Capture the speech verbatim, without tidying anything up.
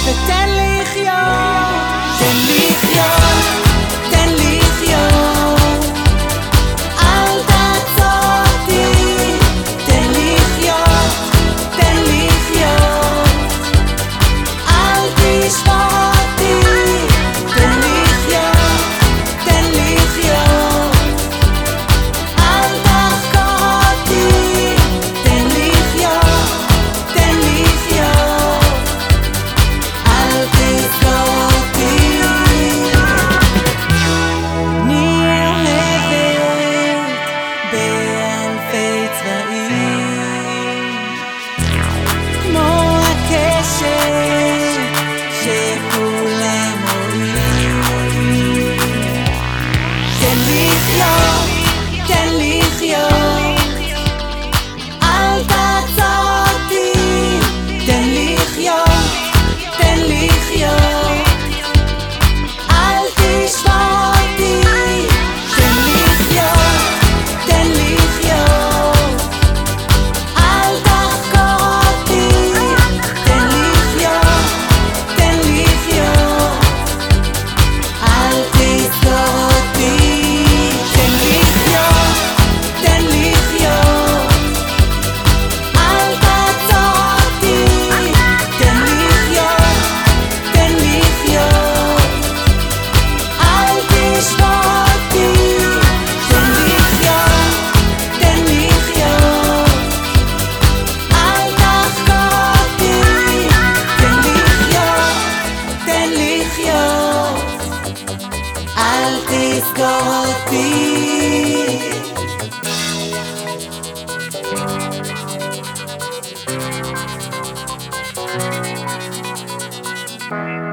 ותן לי לחיות, תן לי לחיות, תן לי לחיות, אל תעצור אותי, תן לי לחיות, תן לי לחיות, אל תשבור אותי, תן לי לחיות, תן לי לחיות, אל תחקור אותי, תן לי לחיות, תן לי לחיות, אל תסגור אותי. אני אוהבת באלפי צבעים, כמו הקשת שכולם רואים. תן לי לחיות, תן לי לחיות, אל תעצור אותי, תן לי לחיות, תן לי לחיות, אל תשבור אותי, תן לי לחיות, תן לי לחיות, אל תחקור אותי, תן לי לחיות, תן לי לחיות, אל תסגור אותי, תן לי לחיות, תן לי לחיות, אל תעצור אותי, תן לי לחיות, תן לי לחיות, אל תשבור אותי, תן לי לחיות, תן לי לחיות, אל תחקור אותי, תן לי לחיות, תן לי לחיות, אל תסגור אותי.